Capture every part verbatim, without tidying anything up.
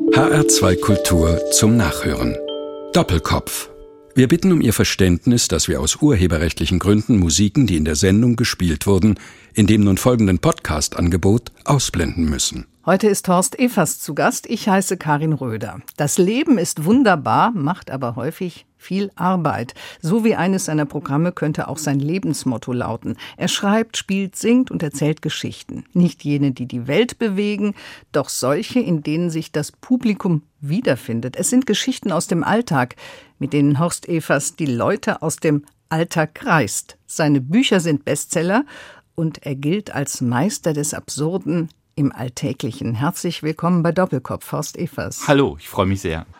H R zwei Kultur zum Nachhören. Doppelkopf. Wir bitten um Ihr Verständnis, dass wir aus urheberrechtlichen Gründen Musiken, die in der Sendung gespielt wurden, in dem nun folgenden Podcast-Angebot ausblenden müssen. Heute ist Horst Evers zu Gast. Ich heiße Karin Röder. Das Leben ist wunderbar, macht aber häufig viel Arbeit. So wie eines seiner Programme könnte auch sein Lebensmotto lauten. Er schreibt, spielt, singt und erzählt Geschichten. Nicht jene, die die Welt bewegen, doch solche, in denen sich das Publikum wiederfindet. Es sind Geschichten aus dem Alltag, mit denen Horst Evers die Leute aus dem Alltag reißt. Seine Bücher sind Bestseller und er gilt als Meister des Absurden im Alltäglichen. Herzlich willkommen bei Doppelkopf, Horst Evers. Hallo, ich freue mich sehr.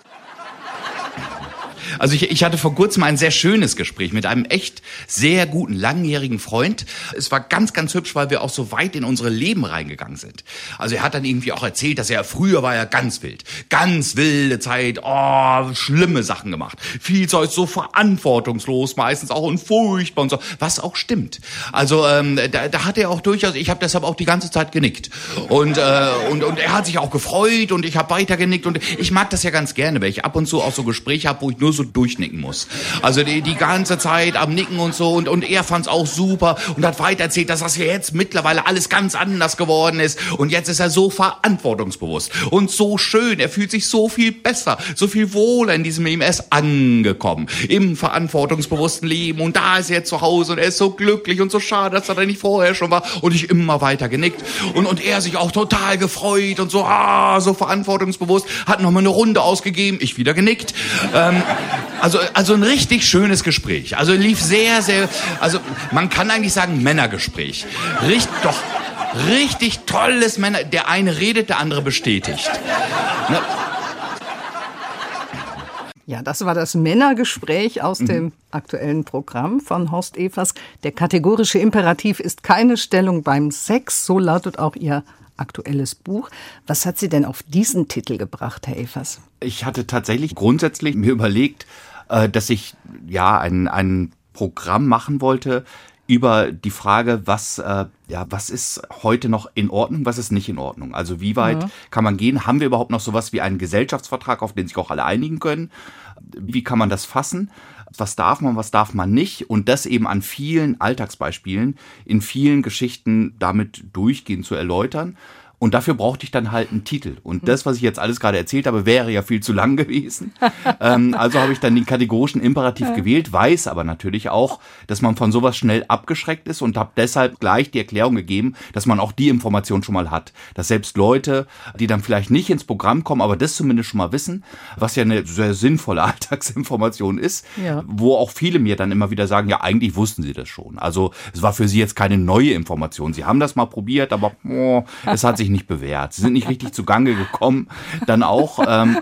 Also ich, ich hatte vor kurzem ein sehr schönes Gespräch mit einem echt sehr guten, langjährigen Freund. Es war ganz, ganz hübsch, weil wir auch so weit in unsere Leben reingegangen sind. Also er hat dann irgendwie auch erzählt, dass er früher war ja ganz wild. Ganz wilde Zeit, oh, schlimme Sachen gemacht. Viel Zeug so verantwortungslos, meistens auch und furchtbar und so, was auch stimmt. Also ähm, da, da hat er auch durchaus, ich habe deshalb auch die ganze Zeit genickt. Und, äh, und, und er hat sich auch gefreut und ich habe weiter genickt. Und ich mag das ja ganz gerne, weil ich ab und zu auch so Gespräche habe, wo ich nur so durchnicken muss. Also die, die ganze Zeit am Nicken und so und, und er fand's auch super und hat weiter erzählt, dass das ja jetzt mittlerweile alles ganz anders geworden ist und jetzt ist er so verantwortungsbewusst und so schön, er fühlt sich so viel besser, so viel wohler in diesem Leben, er ist angekommen im verantwortungsbewussten Leben und da ist er jetzt zu Hause und er ist so glücklich und so schade, dass er da nicht vorher schon war und ich immer weiter genickt und, und er sich auch total gefreut und so, ah, so verantwortungsbewusst, hat nochmal eine Runde ausgegeben, ich wieder genickt. Ähm, Also, also ein richtig schönes Gespräch. Also lief sehr, sehr, also man kann eigentlich sagen Männergespräch. Richtig, doch, richtig tolles Männer. Der eine redet, der andere bestätigt. Ne? Ja, das war das Männergespräch aus mhm. dem aktuellen Programm von Horst Evers. Der kategorische Imperativ ist keine Stellung beim Sex, so lautet auch Ihr aktuelles Buch. Was hat Sie denn auf diesen Titel gebracht, Herr Evers? Ich hatte tatsächlich grundsätzlich mir überlegt, dass ich ja ein, ein Programm machen wollte über die Frage, was, ja, was ist heute noch in Ordnung, was ist nicht in Ordnung. Also wie weit mhm. kann man gehen? Haben wir überhaupt noch sowas wie einen Gesellschaftsvertrag, auf den sich auch alle einigen können? Wie kann man das fassen? Was darf man, was darf man nicht? Und das eben an vielen Alltagsbeispielen, in vielen Geschichten damit durchgehend zu erläutern. Und dafür brauchte ich dann halt einen Titel. Und das, was ich jetzt alles gerade erzählt habe, wäre ja viel zu lang gewesen. ähm, also habe ich dann den kategorischen Imperativ gewählt, weiß aber natürlich auch, dass man von sowas schnell abgeschreckt ist und habe deshalb gleich die Erklärung gegeben, dass man auch die Information schon mal hat. Dass selbst Leute, die dann vielleicht nicht ins Programm kommen, aber das zumindest schon mal wissen, was ja eine sehr sinnvolle Alltagsinformation ist, ja. Wo auch viele mir dann immer wieder sagen, ja, eigentlich wussten sie das schon. Also es war für sie jetzt keine neue Information. Sie haben das mal probiert, aber oh, es hat sich nicht bewährt. Sie sind nicht richtig zugange gekommen, dann auch. Ähm,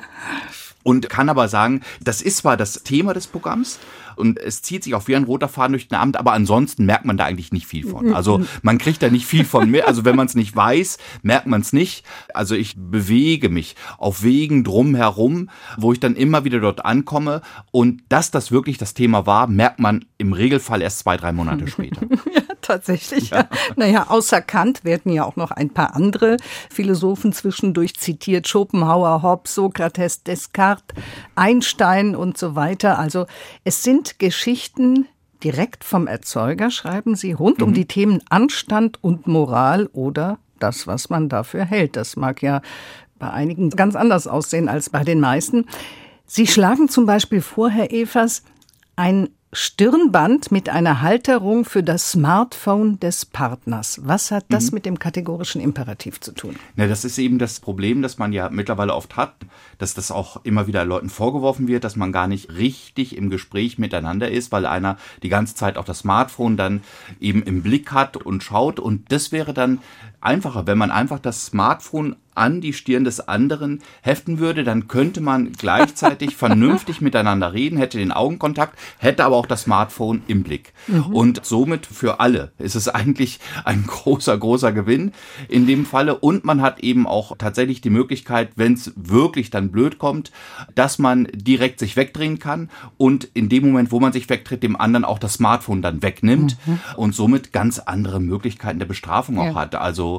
und kann aber sagen, das ist zwar das Thema des Programms und es zieht sich auch wie ein roter Faden durch den Abend, aber ansonsten merkt man da eigentlich nicht viel von. Also man kriegt da nicht viel von mit. Also wenn man es nicht weiß, merkt man es nicht. Also ich bewege mich auf Wegen drumherum, wo ich dann immer wieder dort ankomme. Und dass das wirklich das Thema war, merkt man im Regelfall erst zwei, drei Monate später. Ja, tatsächlich. Ja. Naja, außer Kant werden ja auch noch ein paar andere Philosophen zwischendurch zitiert. Schopenhauer, Hobbes, Sokrates, Descartes, Einstein und so weiter. Also es sind Geschichten direkt vom Erzeuger, schreiben Sie, rund mhm. um die Themen Anstand und Moral oder das, was man dafür hält. Das mag ja bei einigen ganz anders aussehen als bei den meisten. Sie schlagen zum Beispiel vor, Herr Evers, ein Stirnband mit einer Halterung für das Smartphone des Partners. Was hat das mhm. mit dem kategorischen Imperativ zu tun? Na, das ist eben das Problem, das man ja mittlerweile oft hat, dass das auch immer wieder Leuten vorgeworfen wird, dass man gar nicht richtig im Gespräch miteinander ist, weil einer die ganze Zeit auch das Smartphone dann eben im Blick hat und schaut. Und das wäre dann einfacher, wenn man einfach das Smartphone an die Stirn des anderen heften würde, dann könnte man gleichzeitig vernünftig miteinander reden, hätte den Augenkontakt, hätte aber auch das Smartphone im Blick. Mhm. Und somit für alle ist es eigentlich ein großer, großer Gewinn in dem Falle. Und man hat eben auch tatsächlich die Möglichkeit, wenn es wirklich dann blöd kommt, dass man direkt sich wegdrehen kann und in dem Moment, wo man sich wegdreht, dem anderen auch das Smartphone dann wegnimmt mhm. und somit ganz andere Möglichkeiten der Bestrafung auch ja. hat. Also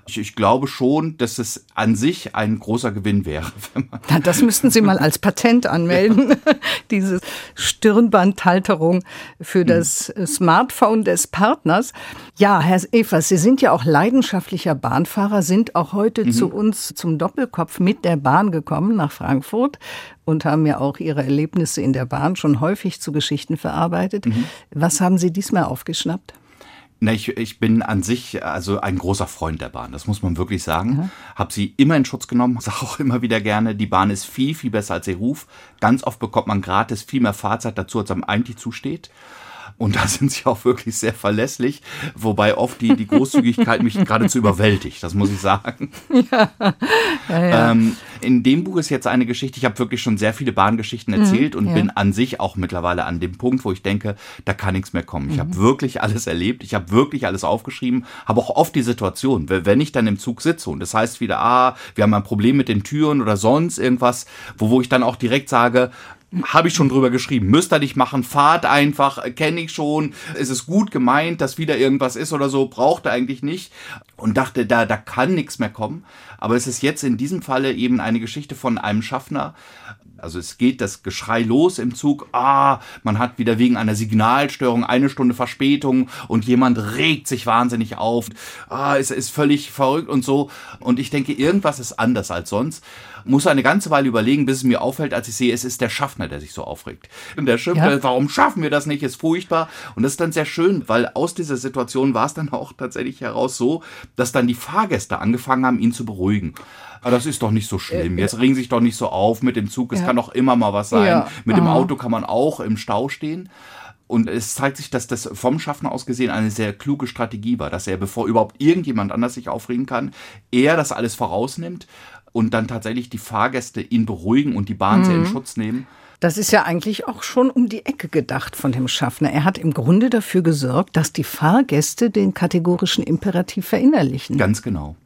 Ich, ich glaube schon, dass es an sich ein großer Gewinn wäre. Wenn man Na, das müssten Sie mal als Patent anmelden, ja. Diese Stirnbandhalterung für das mhm. Smartphone des Partners. Ja, Herr Evers, Sie sind ja auch leidenschaftlicher Bahnfahrer, sind auch heute mhm. zu uns zum Doppelkopf mit der Bahn gekommen nach Frankfurt und haben ja auch Ihre Erlebnisse in der Bahn schon häufig zu Geschichten verarbeitet. Mhm. Was haben Sie diesmal aufgeschnappt? Na, ich, ich bin an sich also ein großer Freund der Bahn, das muss man wirklich sagen. Ja. Habe sie immer in Schutz genommen, sage auch immer wieder gerne, die Bahn ist viel, viel besser als ihr Ruf. Ganz oft bekommt man gratis viel mehr Fahrzeit dazu, als einem eigentlich zusteht. Und da sind sie auch wirklich sehr verlässlich, wobei oft die, die Großzügigkeit mich geradezu überwältigt, das muss ich sagen. Ja. Ja, ja. Ähm, in dem Buch ist jetzt eine Geschichte, ich habe wirklich schon sehr viele Bahngeschichten erzählt mhm, und ja. bin an sich auch mittlerweile an dem Punkt, wo ich denke, da kann nichts mehr kommen. Ich mhm. habe wirklich alles erlebt, ich habe wirklich alles aufgeschrieben, habe auch oft die Situation, wenn ich dann im Zug sitze und das heißt wieder, ah, wir haben ein Problem mit den Türen oder sonst irgendwas, wo, wo ich dann auch direkt sage, habe ich schon drüber geschrieben. Müsst ihr nicht machen, fahrt einfach, kenne ich schon. Es ist gut gemeint, dass wieder irgendwas ist oder so, braucht er eigentlich nicht. Und dachte, da, da kann nichts mehr kommen. Aber es ist jetzt in diesem Falle eben eine Geschichte von einem Schaffner. Also es geht das Geschrei los im Zug. Ah, man hat wieder wegen einer Signalstörung eine Stunde Verspätung und jemand regt sich wahnsinnig auf. Ah, es ist völlig verrückt und so. Und ich denke, irgendwas ist anders als sonst. Muss eine ganze Weile überlegen, bis es mir auffällt, als ich sehe, es ist der Schaffner, der sich so aufregt. Und der schimpft, ja. warum schaffen wir das nicht? Ist furchtbar. Und das ist dann sehr schön, weil aus dieser Situation war es dann auch tatsächlich heraus so, dass dann die Fahrgäste angefangen haben, ihn zu beruhigen. Aber das ist doch nicht so schlimm. Jetzt regen sich doch nicht so auf mit dem Zug. Es ja. kann doch immer mal was sein. Ja. Mit dem Auto kann man auch im Stau stehen. Und es zeigt sich, dass das vom Schaffner aus gesehen eine sehr kluge Strategie war, dass er, bevor überhaupt irgendjemand anders sich aufregen kann, er das alles vorausnimmt und dann tatsächlich die Fahrgäste ihn beruhigen und die Bahn mhm. sehr in Schutz nehmen. Das ist ja eigentlich auch schon um die Ecke gedacht von dem Schaffner. Er hat im Grunde dafür gesorgt, dass die Fahrgäste den kategorischen Imperativ verinnerlichen. Ganz genau.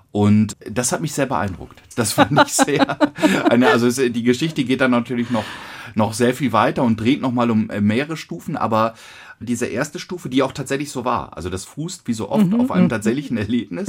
Und das hat mich sehr beeindruckt. Das fand ich sehr. Eine, also es, die Geschichte geht dann natürlich noch, noch sehr viel weiter und dreht nochmal um mehrere Stufen, aber diese erste Stufe, die auch tatsächlich so war, also das fußt wie so oft mhm, auf einem tatsächlichen Erlebnis,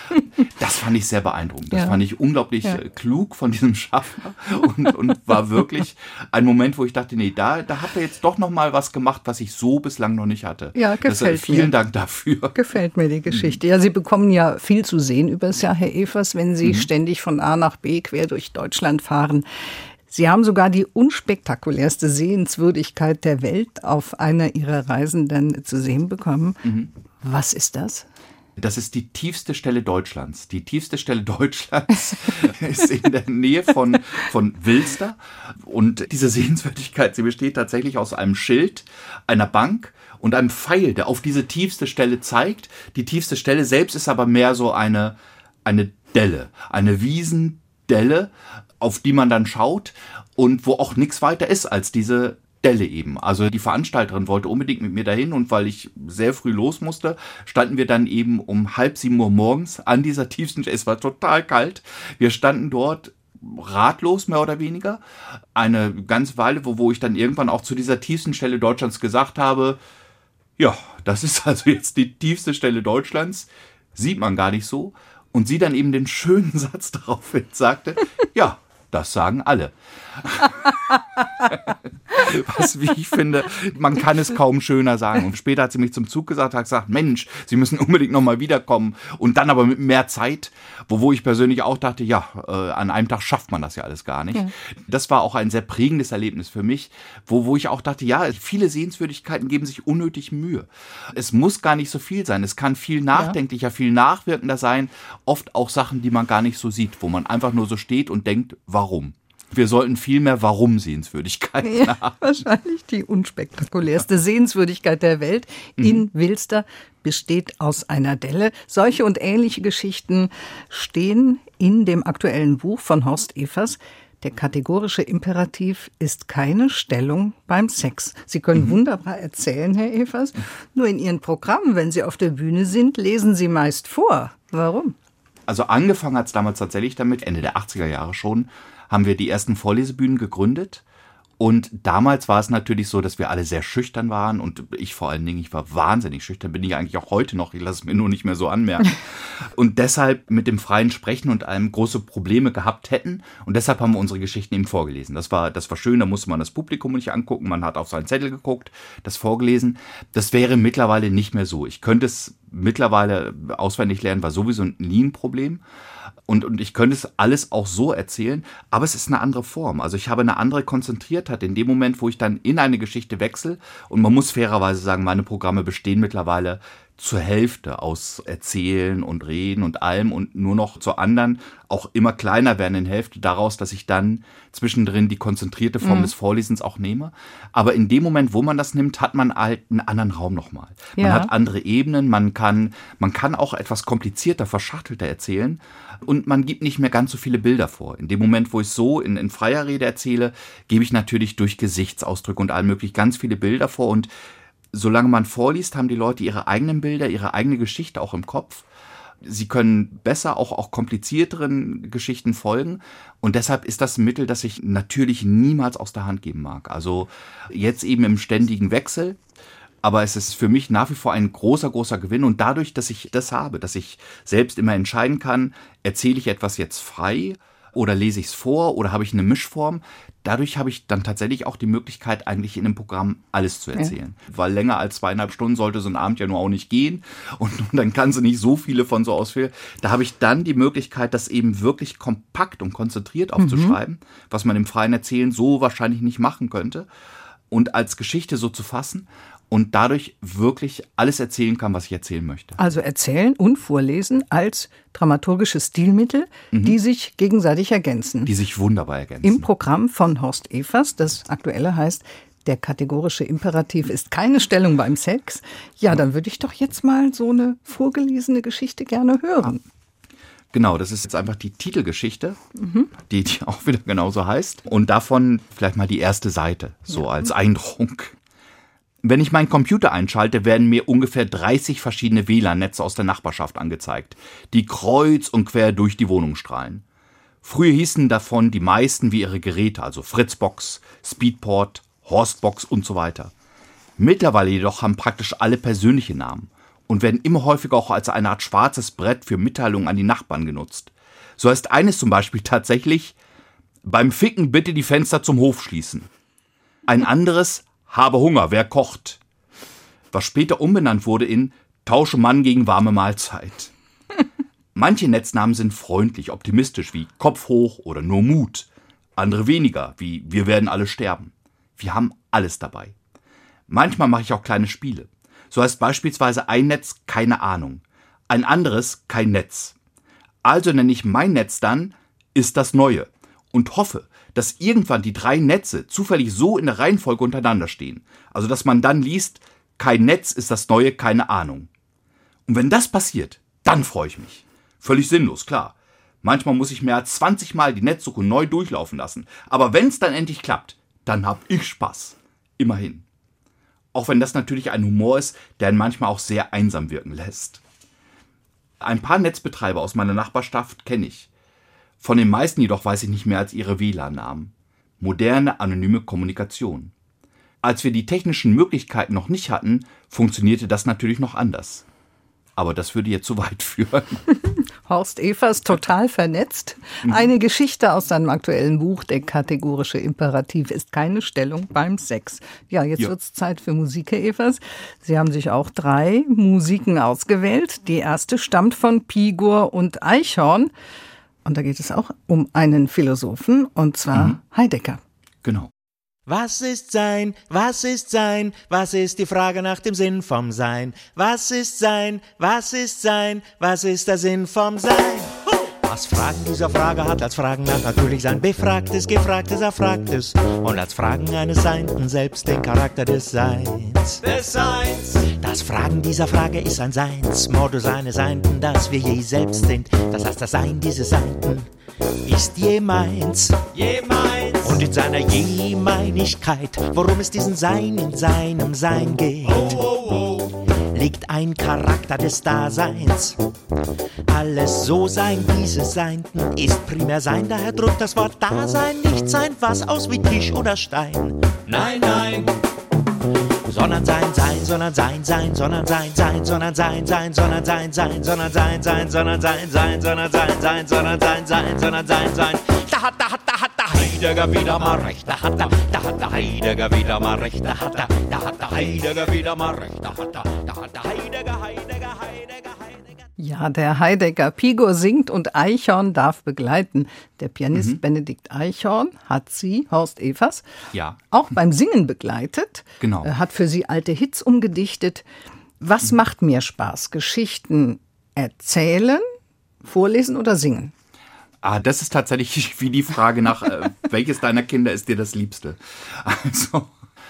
das fand ich sehr beeindruckend. Das ja. fand ich unglaublich ja. klug von diesem Schaffner und, und war wirklich ein Moment, wo ich dachte, nee, da, da hat er jetzt doch nochmal was gemacht, was ich so bislang noch nicht hatte. Ja, gefällt das, vielen mir. Dank dafür. Gefällt mir die Geschichte. Ja, Sie bekommen ja viel zu sehen über das Jahr, Herr Evers, wenn Sie mhm. ständig von A nach B quer durch Deutschland fahren. Sie haben sogar die unspektakulärste Sehenswürdigkeit der Welt auf einer Ihrer Reisen dann zu sehen bekommen. Mhm. Was ist das? Das ist die tiefste Stelle Deutschlands. Die tiefste Stelle Deutschlands ist in der Nähe von, von Wilster. Und diese Sehenswürdigkeit, sie besteht tatsächlich aus einem Schild, einer Bank und einem Pfeil, der auf diese tiefste Stelle zeigt. Die tiefste Stelle selbst ist aber mehr so eine, eine Delle, eine Wiesendelle, auf die man dann schaut und wo auch nichts weiter ist als diese Delle eben. Also die Veranstalterin wollte unbedingt mit mir dahin und weil ich sehr früh los musste, standen wir dann eben um halb sieben Uhr morgens an dieser tiefsten Stelle. Es war total kalt. Wir standen dort ratlos, mehr oder weniger. Eine ganze Weile, wo, wo ich dann irgendwann auch zu dieser tiefsten Stelle Deutschlands gesagt habe, ja, das ist also jetzt die tiefste Stelle Deutschlands. Sieht man gar nicht so. Und sie dann eben den schönen Satz daraufhin sagte, ja, das sagen alle. Was, wie ich finde, man kann es kaum schöner sagen. Und später hat sie mich zum Zug gesagt, hat gesagt, Mensch, Sie müssen unbedingt nochmal wiederkommen. Und dann aber mit mehr Zeit, wo, wo ich persönlich auch dachte, ja, äh, an einem Tag schafft man das ja alles gar nicht. Ja. Das war auch ein sehr prägendes Erlebnis für mich, wo, wo ich auch dachte, ja, viele Sehenswürdigkeiten geben sich unnötig Mühe. Es muss gar nicht so viel sein. Es kann viel nachdenklicher, ja. viel nachwirkender sein. Oft auch Sachen, die man gar nicht so sieht, wo man einfach nur so steht und denkt, warum? Wir sollten viel mehr Warum-Sehenswürdigkeiten ja, haben. Wahrscheinlich die unspektakulärste Sehenswürdigkeit der Welt mhm. in Wilster besteht aus einer Delle. Solche und ähnliche Geschichten stehen in dem aktuellen Buch von Horst Evers. Der kategorische Imperativ ist keine Stellung beim Sex. Sie können mhm. wunderbar erzählen, Herr Evers. Nur in Ihren Programmen, wenn Sie auf der Bühne sind, lesen Sie meist vor. Warum? Also angefangen hat es damals tatsächlich damit, Ende der achtziger Jahre schon, haben wir die ersten Vorlesebühnen gegründet Und damals war es natürlich so, dass wir alle sehr schüchtern waren und ich vor allen Dingen, ich war wahnsinnig schüchtern, bin ich eigentlich auch heute noch, ich lasse es mir nur nicht mehr so anmerken. Und deshalb mit dem freien Sprechen und allem große Probleme gehabt hätten und deshalb haben wir unsere Geschichten eben vorgelesen. Das war, das war schön, da musste man das Publikum nicht angucken, man hat auf seinen Zettel geguckt, das vorgelesen. Das wäre mittlerweile nicht mehr so. Ich könnte es mittlerweile auswendig lernen, war sowieso nie ein Problem. Und, und ich könnte es alles auch so erzählen, aber es ist eine andere Form. Also ich habe eine andere Konzentriertheit in dem Moment, wo ich dann in eine Geschichte wechsle. Und man muss fairerweise sagen, meine Programme bestehen mittlerweile zur Hälfte aus Erzählen und Reden und allem und nur noch zur anderen auch immer kleiner werden in Hälfte daraus, dass ich dann zwischendrin die konzentrierte Form mhm. des Vorlesens auch nehme. Aber in dem Moment, wo man das nimmt, hat man halt einen anderen Raum nochmal. Man ja. hat andere Ebenen, man kann, man kann auch etwas komplizierter, verschachtelter erzählen und man gibt nicht mehr ganz so viele Bilder vor. In dem Moment, wo ich so in, in freier Rede erzähle, gebe ich natürlich durch Gesichtsausdrücke und allem möglich ganz viele Bilder vor und solange man vorliest, haben die Leute ihre eigenen Bilder, ihre eigene Geschichte auch im Kopf. Sie können besser auch, auch komplizierteren Geschichten folgen. Und deshalb ist das ein Mittel, das ich natürlich niemals aus der Hand geben mag. Also jetzt eben im ständigen Wechsel. Aber es ist für mich nach wie vor ein großer, großer Gewinn. Und dadurch, dass ich das habe, dass ich selbst immer entscheiden kann, erzähle ich etwas jetzt frei oder lese ich es vor oder habe ich eine Mischform. Dadurch habe ich dann tatsächlich auch die Möglichkeit, eigentlich in einem Programm alles zu erzählen. Ja. Weil länger als zweieinhalb Stunden sollte so ein Abend ja nur auch nicht gehen. Und, und dann kannst du nicht so viele von so ausführen. Da habe ich dann die Möglichkeit, das eben wirklich kompakt und konzentriert aufzuschreiben, mhm. was man im freien Erzählen so wahrscheinlich nicht machen könnte. Und als Geschichte so zu fassen. Und dadurch wirklich alles erzählen kann, was ich erzählen möchte. Also erzählen und vorlesen als dramaturgische Stilmittel, mhm. die sich gegenseitig ergänzen. Die sich wunderbar ergänzen. Im Programm von Horst Evers, das aktuelle heißt, der kategorische Imperativ ist keine Stellung beim Sex. Ja, dann würde ich doch jetzt mal so eine vorgelesene Geschichte gerne hören. Genau, das ist jetzt einfach die Titelgeschichte, mhm. die, die auch wieder genauso heißt. Und davon vielleicht mal die erste Seite, so ja. als Eindruck. Wenn ich meinen Computer einschalte, werden mir ungefähr dreißig verschiedene W L A N-Netze aus der Nachbarschaft angezeigt, die kreuz und quer durch die Wohnung strahlen. Früher hießen davon die meisten wie ihre Geräte, also Fritzbox, Speedport, Horstbox und so weiter. Mittlerweile jedoch haben praktisch alle persönliche Namen und werden immer häufiger auch als eine Art schwarzes Brett für Mitteilungen an die Nachbarn genutzt. So heißt eines zum Beispiel tatsächlich, beim Ficken bitte die Fenster zum Hof schließen. Ein anderes, habe Hunger, wer kocht? Was später umbenannt wurde in Tausche Mann gegen warme Mahlzeit. Manche Netznamen sind freundlich, optimistisch wie Kopf hoch oder nur Mut. Andere weniger, wie wir werden alle sterben. Wir haben alles dabei. Manchmal mache ich auch kleine Spiele. So heißt beispielsweise ein Netz keine Ahnung, ein anderes kein Netz. Also nenne ich mein Netz dann ist das Neue und hoffe, dass irgendwann die drei Netze zufällig so in der Reihenfolge untereinander stehen. Also dass man dann liest, kein Netz ist das Neue, keine Ahnung. Und wenn das passiert, dann freue ich mich. Völlig sinnlos, klar. Manchmal muss ich mehr als zwanzig Mal die Netzsuche neu durchlaufen lassen. Aber wenn es dann endlich klappt, dann habe ich Spaß. Immerhin. Auch wenn das natürlich ein Humor ist, der ihn manchmal auch sehr einsam wirken lässt. Ein paar Netzbetreiber aus meiner Nachbarschaft kenne ich. Von den meisten jedoch weiß ich nicht mehr als ihre W L A N-Namen. Moderne, anonyme Kommunikation. Als wir die technischen Möglichkeiten noch nicht hatten, funktionierte das natürlich noch anders. Aber das würde jetzt zu weit führen. Horst Evers, total vernetzt. Eine Geschichte aus seinem aktuellen Buch, der kategorische Imperativ ist keine Stellung beim Sex. Ja, jetzt ja. wird es Zeit für Musik, Herr Evers. Sie haben sich auch drei Musiken ausgewählt. Die erste stammt von Pigur und Eichhorn. Und da geht es auch um einen Philosophen, und zwar mhm. Heidegger. Genau. Was ist Sein? Was ist Sein? Was ist die Frage nach dem Sinn vom Sein? Was ist Sein? Was ist Sein? Was ist der Sinn vom Sein? Was Fragen dieser Frage hat als Fragen nach natürlich sein Befragtes, Gefragtes, Erfragtes und als Fragen eines Seienden selbst den Charakter des Seins. Des Seins. Das Fragen dieser Frage ist ein Seinsmodus eines Seienden, dass wir je selbst sind. Das heißt, das Sein dieses Seienden ist je meins. Je meins. Und in seiner Jemeinigkeit, worum es diesen Sein in seinem Sein geht. Oh, oh, oh. liegt ein Charakter des Daseins. Alles so sein, dieses Sein ist primär sein, daher drückt das Wort Dasein nicht sein, was aus wie Tisch oder Stein. Nein, nein, sondern sein, sein, sondern sein, sein, sondern sein, sein, sondern sein, sein, sondern sein, sein, sondern sein, sein, sondern sein, sein, sondern sein, sein, sondern sein, sein, sondern sein, sein. Da hat, da hat, da hat der Heidegger wieder mal recht, da hat er, da hat der Heidegger wieder mal recht, da hat er, da hat der Heidegger wieder mal recht, da hat er, da hat der Heidegger, Heidegger, Heidegger, Heidegger. Ja, der Heidegger. Pigo singt und Eichhorn darf begleiten. Der Pianist mhm. Benedikt Eichhorn hat Sie, Horst Evers, ja. auch beim Singen begleitet. Genau. Er hat für Sie alte Hits umgedichtet. Was mhm. macht mehr Spaß? Geschichten erzählen, vorlesen oder singen? Ah, das ist tatsächlich wie die Frage nach, äh, welches deiner Kinder ist dir das Liebste? Also,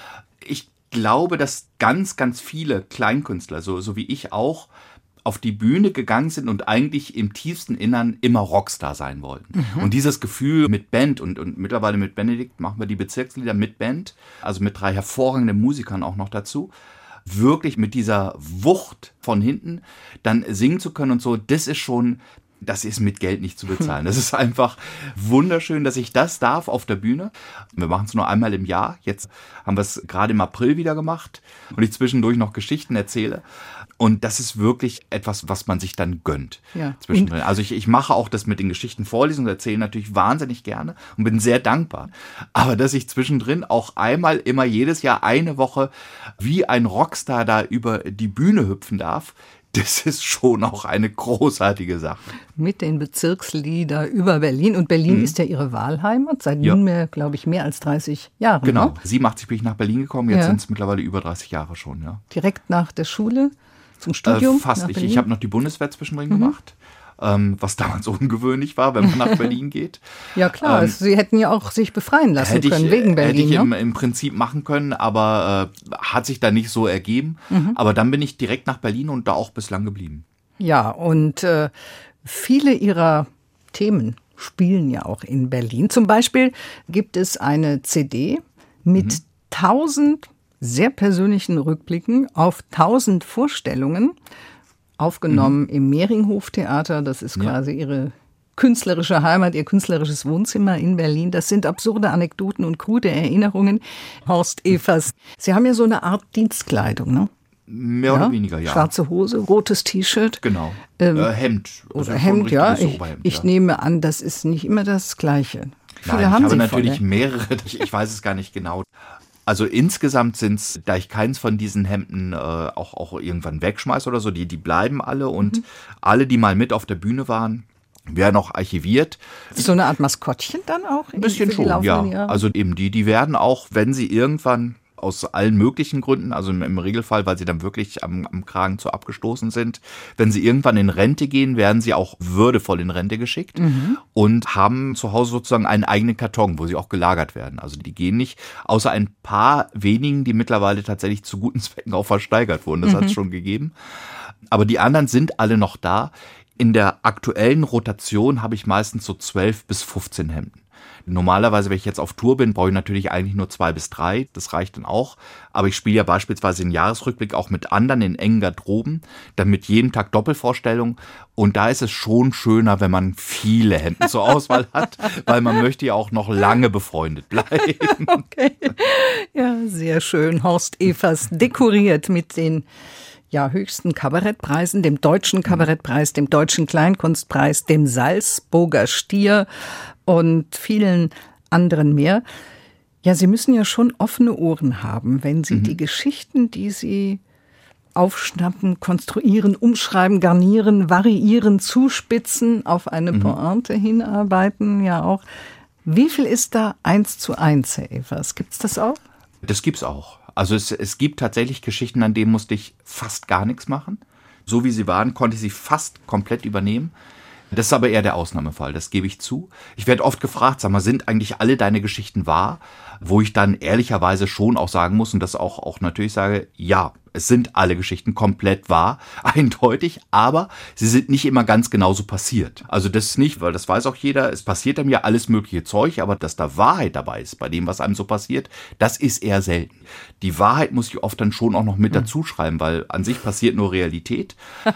ich glaube, dass ganz, ganz viele Kleinkünstler, so, so wie ich auch, auf die Bühne gegangen sind und eigentlich im tiefsten Innern immer Rockstar sein wollten. Mhm. Und dieses Gefühl mit Band und, und mittlerweile mit Benedikt machen wir die Bezirkslieder mit Band, also mit drei hervorragenden Musikern auch noch dazu, wirklich mit dieser Wucht von hinten dann singen zu können und so, das ist schon, das ist mit Geld nicht zu bezahlen. Das ist einfach wunderschön, dass ich das darf auf der Bühne. Wir machen es nur einmal im Jahr. Jetzt haben wir es gerade im April wieder gemacht und ich zwischendurch noch Geschichten erzähle. Und das ist wirklich etwas, was man sich dann gönnt. Ja. Zwischendrin. Also ich, ich mache auch das mit den Geschichten vorlesen und erzähle natürlich wahnsinnig gerne und bin sehr dankbar. Aber dass ich zwischendrin auch einmal immer jedes Jahr eine Woche wie ein Rockstar da über die Bühne hüpfen darf, das ist schon auch eine großartige Sache. Mit den Bezirkslieder über Berlin. Und Berlin mhm. ist ja Ihre Wahlheimat seit ja. nunmehr, glaube ich, mehr als dreißig Jahren. Genau. Ne? siebenundachtzig bin ich nach Berlin gekommen, jetzt ja. sind es mittlerweile über dreißig Jahre schon. Ja. Direkt nach der Schule zum Studium? Äh, fast. Ich, ich habe noch die Bundeswehr zwischendrin mhm. gemacht. Ähm, was damals ungewöhnlich war, wenn man nach Berlin geht. Ja klar, ähm, Sie hätten ja auch sich befreien lassen hätte können ich, wegen Berlin. Hätte ich ne? im, im Prinzip machen können, aber äh, hat sich da nicht so ergeben. Mhm. Aber dann bin ich direkt nach Berlin und da auch bislang geblieben. Ja, und äh, viele Ihrer Themen spielen ja auch in Berlin. Zum Beispiel gibt es eine C D mit mhm. tausend sehr persönlichen Rückblicken auf tausend Vorstellungen, aufgenommen mhm. im Mehringhof-Theater. Das ist quasi ja. Ihre künstlerische Heimat, Ihr künstlerisches Wohnzimmer in Berlin. Das sind absurde Anekdoten und krude Erinnerungen. Horst Evers, Sie haben ja so eine Art Dienstkleidung, ne? Mehr ja? oder weniger, ja. Schwarze Hose, rotes T-Shirt. Genau. Ähm, äh, Hemd. Oder Hemd, ja. Ich, ich ja. nehme an, das ist nicht immer das Gleiche. Viele Nein, haben ich habe natürlich voll, mehrere, ich, ich weiß es gar nicht genau. Also insgesamt sind es, da ich keins von diesen Hemden äh, auch, auch irgendwann wegschmeiße oder so, die, die bleiben alle und mhm. alle, die mal mit auf der Bühne waren, werden auch archiviert. So eine Art Maskottchen dann auch? Ein bisschen schon, ja. Jahre? Also eben die, die werden auch, wenn sie irgendwann aus allen möglichen Gründen, also im, im Regelfall, weil sie dann wirklich am, am Kragen zu abgestoßen sind. Wenn sie irgendwann in Rente gehen, werden sie auch würdevoll in Rente geschickt mhm. und haben zu Hause sozusagen einen eigenen Karton, wo sie auch gelagert werden. Also die gehen nicht, außer ein paar wenigen, die mittlerweile tatsächlich zu guten Zwecken auch versteigert wurden. Das mhm. hat es schon gegeben. Aber die anderen sind alle noch da. In der aktuellen Rotation habe ich meistens so zwölf bis fünfzehn Hemden. Normalerweise, wenn ich jetzt auf Tour bin, brauche ich natürlich eigentlich nur zwei bis drei. Das reicht dann auch. Aber ich spiele ja beispielsweise den Jahresrückblick auch mit anderen in engen Garderoben, dann mit jedem Tag Doppelvorstellungen. Und da ist es schon schöner, wenn man viele Hemden zur Auswahl hat, weil man möchte ja auch noch lange befreundet bleiben. Okay. Ja, sehr schön. Horst Evers dekoriert mit den ja, höchsten Kabarettpreisen, dem Deutschen Kabarettpreis, dem Deutschen Kleinkunstpreis, dem Salzburger Stier und vielen anderen mehr. Ja, Sie müssen ja schon offene Ohren haben, wenn Sie mhm. die Geschichten, die Sie aufschnappen, konstruieren, umschreiben, garnieren, variieren, zuspitzen, auf eine mhm. Pointe hinarbeiten, ja auch. Wie viel ist da eins zu eins, Herr Evers? Gibt's das auch? Das gibt's auch. Also es, es gibt tatsächlich Geschichten, an denen musste ich fast gar nichts machen. So wie sie waren, konnte ich sie fast komplett übernehmen. Das ist aber eher der Ausnahmefall, das gebe ich zu. Ich werde oft gefragt, sag mal, sind eigentlich alle deine Geschichten wahr? Wo ich dann ehrlicherweise schon auch sagen muss und das auch, auch natürlich sage, ja, es sind alle Geschichten komplett wahr, eindeutig, aber sie sind nicht immer ganz genauso passiert. Also das ist nicht, weil das weiß auch jeder, es passiert einem ja alles mögliche Zeug, aber dass da Wahrheit dabei ist bei dem, was einem so passiert, das ist eher selten. Die Wahrheit muss ich oft dann schon auch noch mit dazu schreiben, weil an sich passiert nur Realität.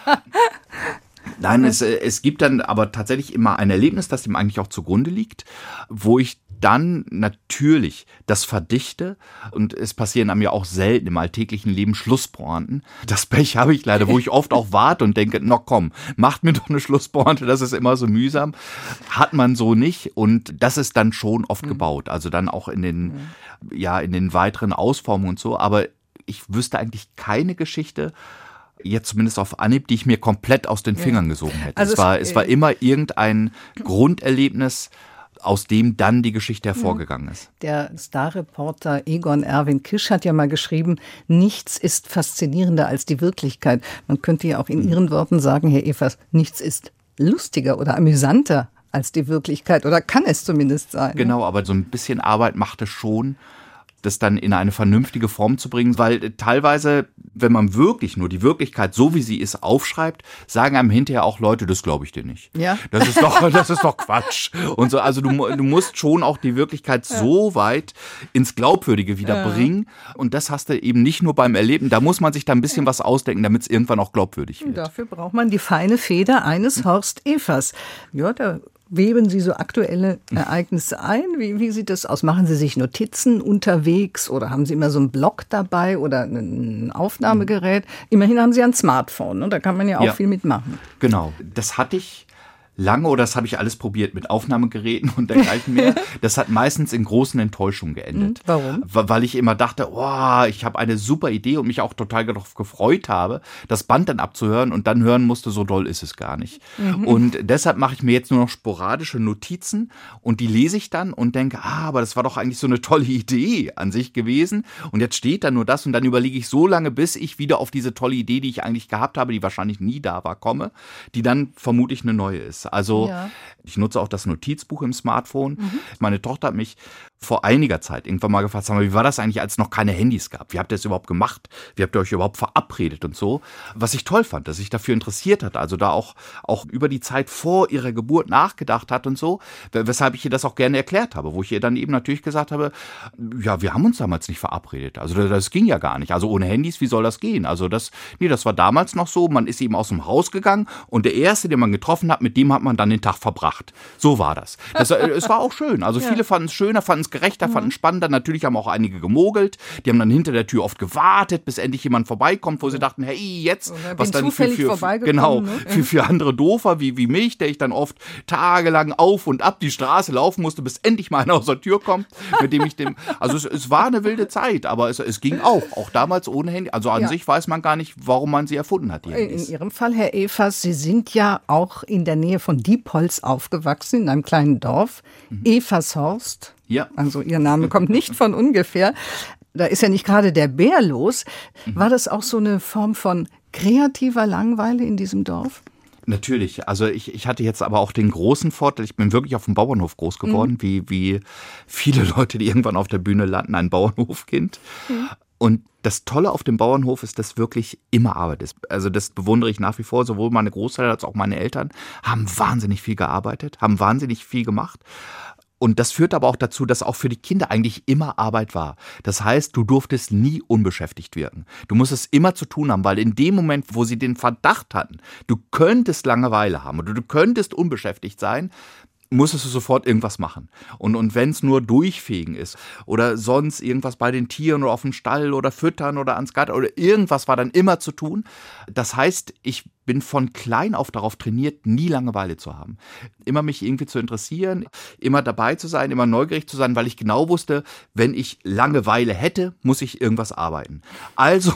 Nein, es, es gibt dann aber tatsächlich immer ein Erlebnis, das dem eigentlich auch zugrunde liegt, wo ich dann natürlich das verdichte und es passieren einem ja auch selten im alltäglichen Leben Schlusspointen. Das Pech habe ich leider, wo ich oft auch warte und denke, na komm, macht mir doch eine Schlusspointe, das ist immer so mühsam. Hat man so nicht und das ist dann schon oft gebaut, also dann auch in den, ja, in den weiteren Ausformungen und so, aber ich wüsste eigentlich keine Geschichte, jetzt zumindest auf Anhieb, die ich mir komplett aus den Fingern ja. gesogen hätte. Also es, war, es war immer irgendein Grunderlebnis, aus dem dann die Geschichte hervorgegangen ist. Der Starreporter Egon Erwin Kisch hat ja mal geschrieben, nichts ist faszinierender als die Wirklichkeit. Man könnte ja auch in Ihren Worten sagen, Herr Evers, nichts ist lustiger oder amüsanter als die Wirklichkeit oder kann es zumindest sein. Genau, aber so ein bisschen Arbeit macht es schon, das dann in eine vernünftige Form zu bringen, weil teilweise, wenn man wirklich nur die Wirklichkeit, so wie sie ist, aufschreibt, sagen einem hinterher auch Leute, das glaube ich dir nicht. Ja. Das ist doch, das ist doch Quatsch. Und so, also du, du musst schon auch die Wirklichkeit ja. so weit ins Glaubwürdige wieder ja. bringen. Und das hast du eben nicht nur beim Erleben. Da muss man sich da ein bisschen was ausdenken, damit es irgendwann auch glaubwürdig wird. Dafür braucht man die feine Feder eines Horst Evers. Ja, da weben Sie so aktuelle Ereignisse ein? Wie, wie sieht das aus? Machen Sie sich Notizen unterwegs oder haben Sie immer so einen Block dabei oder ein Aufnahmegerät? Immerhin haben Sie ein Smartphone, ne? Da kann man ja auch ja. viel mitmachen. Genau, das hatte ich lange oder das habe ich alles probiert mit Aufnahmegeräten und dergleichen mehr. Das hat meistens in großen Enttäuschungen geendet. Warum? Weil ich immer dachte, oh, ich habe eine super Idee und mich auch total darauf gefreut habe, das Band dann abzuhören und dann hören musste, so doll ist es gar nicht. Mhm. Und deshalb mache ich mir jetzt nur noch sporadische Notizen und die lese ich dann und denke, ah, aber das war doch eigentlich so eine tolle Idee an sich gewesen und jetzt steht da nur das und dann überlege ich so lange, bis ich wieder auf diese tolle Idee, die ich eigentlich gehabt habe, die wahrscheinlich nie da war, komme, die dann vermutlich eine neue ist. Also ja. ich nutze auch das Notizbuch im Smartphone. Mhm. Meine Tochter hat mich vor einiger Zeit irgendwann mal gefragt, sag mal, wie war das eigentlich, als es noch keine Handys gab? Wie habt ihr das überhaupt gemacht? Wie habt ihr euch überhaupt verabredet und so? Was ich toll fand, dass sich dafür interessiert hat, also da auch, auch über die Zeit vor ihrer Geburt nachgedacht hat und so, weshalb ich ihr das auch gerne erklärt habe, wo ich ihr dann eben natürlich gesagt habe, ja, wir haben uns damals nicht verabredet, also das, das ging ja gar nicht, also ohne Handys, wie soll das gehen? Also das, nee, das war damals noch so, man ist eben aus dem Haus gegangen und der Erste, den man getroffen hat, mit dem hat man dann den Tag verbracht. So war das. das es war auch schön, also ja. viele fanden es schöner, fanden es gerechter, mhm. fanden es spannender, natürlich haben auch einige gemogelt, die haben dann hinter der Tür oft gewartet, bis endlich jemand vorbeikommt, wo sie dachten, hey, jetzt, Oder was dann für, für, für genau, ne? für, für andere Doofer wie, wie mich, der ich dann oft tagelang auf und ab die Straße laufen musste, bis endlich mal einer aus der Tür kommt, mit dem ich dem, also es, es war eine wilde Zeit, aber es, es ging auch, auch damals ohne Handy, also an ja. sich weiß man gar nicht, warum man sie erfunden hat, die Handys. In Ihrem Fall, Herr Evers, Sie sind ja auch in der Nähe von Diepholz aufgewachsen, in einem kleinen Dorf, mhm. Evershorst. Ja. Also Ihr Name kommt nicht von ungefähr. Da ist ja nicht gerade der Bär los. War das auch so eine Form von kreativer Langeweile in diesem Dorf? Natürlich. Also ich, ich hatte jetzt aber auch den großen Vorteil, ich bin wirklich auf dem Bauernhof groß geworden, mhm. wie, wie viele Leute, die irgendwann auf der Bühne landen, ein Bauernhofkind. Mhm. Und das Tolle auf dem Bauernhof ist, dass wirklich immer Arbeit ist. Also das bewundere ich nach wie vor. Sowohl meine Großeltern als auch meine Eltern haben wahnsinnig viel gearbeitet, haben wahnsinnig viel gemacht. Und das führt aber auch dazu, dass auch für die Kinder eigentlich immer Arbeit war. Das heißt, du durftest nie unbeschäftigt wirken. Du musstest immer zu tun haben, weil in dem Moment, wo sie den Verdacht hatten, du könntest Langeweile haben oder du könntest unbeschäftigt sein, musstest du sofort irgendwas machen. Und, und wenn es nur durchfegen ist oder sonst irgendwas bei den Tieren oder auf dem Stall oder füttern oder ans Gatter oder irgendwas war dann immer zu tun. Das heißt, ich bin von klein auf darauf trainiert, nie Langeweile zu haben. Immer mich irgendwie zu interessieren, immer dabei zu sein, immer neugierig zu sein, weil ich genau wusste, wenn ich Langeweile hätte, muss ich irgendwas arbeiten. Also,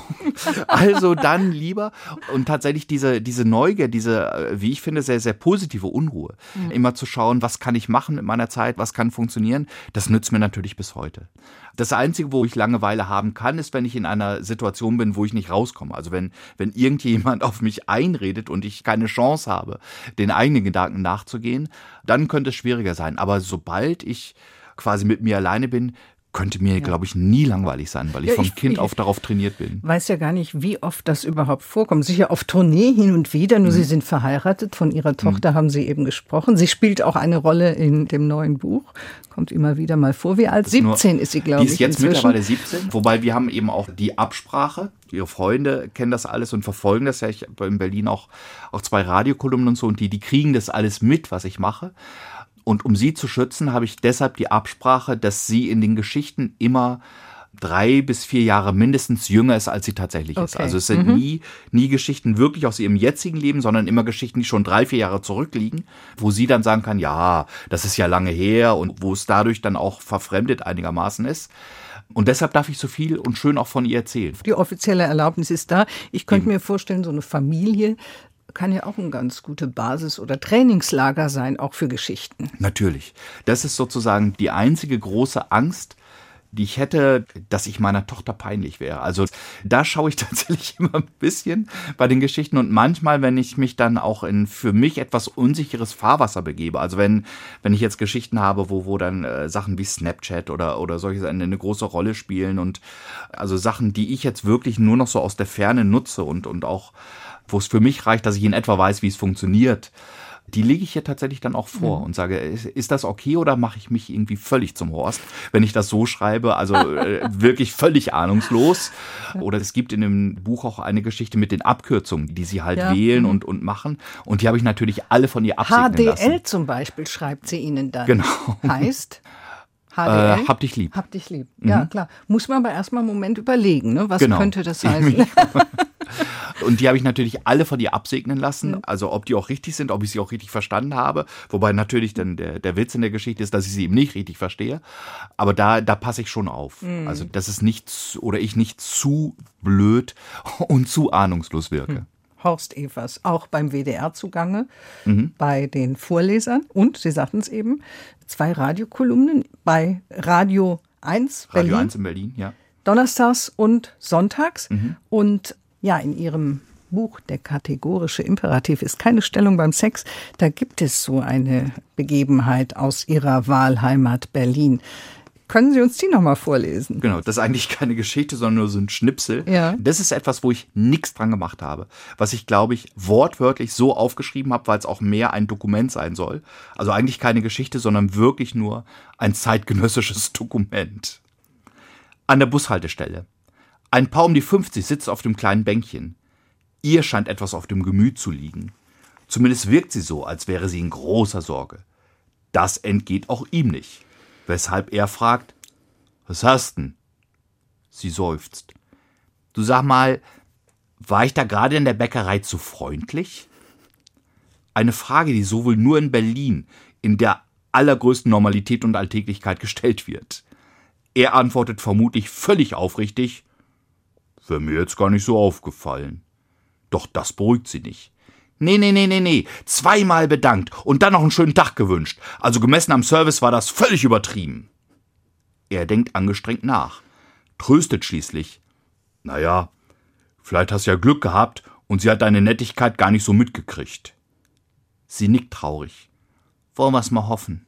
also dann lieber und tatsächlich diese, diese Neugier, diese, wie ich finde, sehr, sehr positive Unruhe, mhm. immer zu schauen, was kann ich machen mit meiner Zeit, was kann funktionieren, das nützt mir natürlich bis heute. Das Einzige, wo ich Langeweile haben kann, ist, wenn ich in einer Situation bin, wo ich nicht rauskomme. Also wenn, wenn irgendjemand auf mich einredet, einredet und ich keine Chance habe, den eigenen Gedanken nachzugehen, dann könnte es schwieriger sein. Aber sobald ich quasi mit mir alleine bin, könnte mir, ja. glaube ich, nie langweilig sein, weil ich ja, vom ich, Kind ich, auf darauf trainiert bin. Ich weiß ja gar nicht, wie oft das überhaupt vorkommt. Sicher auf Tournee hin und wieder, nur mhm. Sie sind verheiratet. Von Ihrer Tochter mhm. haben Sie eben gesprochen. Sie spielt auch eine Rolle in dem neuen Buch. Kommt immer wieder mal vor. Wie alt? siebzehn nur, ist sie, glaube ich. Die ist jetzt inzwischen. mittlerweile siebzehn. Wobei wir haben eben auch die Absprache. Ihre Freunde kennen das alles und verfolgen das ja. Ich habe in Berlin auch, auch zwei Radiokolumnen und so. Und die, die kriegen das alles mit, was ich mache. Und um sie zu schützen, habe ich deshalb die Absprache, dass sie in den Geschichten immer drei bis vier Jahre mindestens jünger ist, als sie tatsächlich okay. ist. Also es sind mhm. nie, nie Geschichten wirklich aus ihrem jetzigen Leben, sondern immer Geschichten, die schon drei, vier Jahre zurückliegen, wo sie dann sagen kann, ja, das ist ja lange her und wo es dadurch dann auch verfremdet einigermaßen ist. Und deshalb darf ich so viel und schön auch von ihr erzählen. Die offizielle Erlaubnis ist da. Ich könnte Eben. mir vorstellen, so eine Familie kann ja auch eine ganz gute Basis oder Trainingslager sein, auch für Geschichten. Natürlich. Das ist sozusagen die einzige große Angst, die ich hätte, dass ich meiner Tochter peinlich wäre. Also da schaue ich tatsächlich immer ein bisschen bei den Geschichten und manchmal, wenn ich mich dann auch in für mich etwas unsicheres Fahrwasser begebe, also wenn wenn ich jetzt Geschichten habe, wo wo dann äh, Sachen wie Snapchat oder oder solche eine, eine große Rolle spielen und also Sachen, die ich jetzt wirklich nur noch so aus der Ferne nutze und und auch wo es für mich reicht, dass ich in etwa weiß, wie es funktioniert, die lege ich hier tatsächlich dann auch vor mhm. und sage, ist, ist das okay oder mache ich mich irgendwie völlig zum Horst, wenn ich das so schreibe, also äh, wirklich völlig ahnungslos. Oder es gibt in dem Buch auch eine Geschichte mit den Abkürzungen, die sie halt ja. wählen mhm. und, und machen und die habe ich natürlich alle von ihr absegnen lassen. H D L zum Beispiel schreibt sie Ihnen dann. Genau. Heißt? H D L? Äh, hab dich lieb. Hab dich lieb, ja mhm. klar. Muss man aber erstmal einen Moment überlegen, ne? Was genau. könnte das heißen? Und die habe ich natürlich alle von ihr absegnen lassen, ja. also ob die auch richtig sind, ob ich sie auch richtig verstanden habe. Wobei natürlich dann der, der Witz in der Geschichte ist, dass ich sie eben nicht richtig verstehe. Aber da, da passe ich schon auf. Mhm. Also dass es nicht oder ich nicht zu blöd und zu ahnungslos wirke. Mhm. Horst Evers, auch beim W D R zugange, mhm. bei den Vorlesern. Und, Sie sagten es eben, zwei Radiokolumnen bei Radio eins Berlin. Radio eins in Berlin, ja. Donnerstags und sonntags. Mhm. Und ja, in Ihrem Buch Der kategorische Imperativ ist keine Stellung beim Sex. Da gibt es so eine Begebenheit aus Ihrer Wahlheimat Berlin. Können Sie uns die nochmal vorlesen? Genau, das ist eigentlich keine Geschichte, sondern nur so ein Schnipsel. Ja. Das ist etwas, wo ich nichts dran gemacht habe. Was ich, glaube ich, wortwörtlich so aufgeschrieben habe, weil es auch mehr ein Dokument sein soll. Also eigentlich keine Geschichte, sondern wirklich nur ein zeitgenössisches Dokument. An der Bushaltestelle. Ein Paar um die fünfzig sitzt auf dem kleinen Bänkchen. Ihr scheint etwas auf dem Gemüt zu liegen. Zumindest wirkt sie so, als wäre sie in großer Sorge. Das entgeht auch ihm nicht. Weshalb er fragt, was hast denn? Sie seufzt. Du sag mal, war ich da gerade in der Bäckerei zu freundlich? Eine Frage, die so wohl nur in Berlin in der allergrößten Normalität und Alltäglichkeit gestellt wird. Er antwortet vermutlich völlig aufrichtig, wäre mir jetzt gar nicht so aufgefallen. Doch das beruhigt sie nicht. Nee, nee, nee, nee, nee, zweimal bedankt und dann noch einen schönen Tag gewünscht. Also gemessen am Service war das völlig übertrieben. Er denkt angestrengt nach, tröstet schließlich. Naja, vielleicht hast du ja Glück gehabt und sie hat deine Nettigkeit gar nicht so mitgekriegt. Sie nickt traurig. Wollen wir's mal hoffen.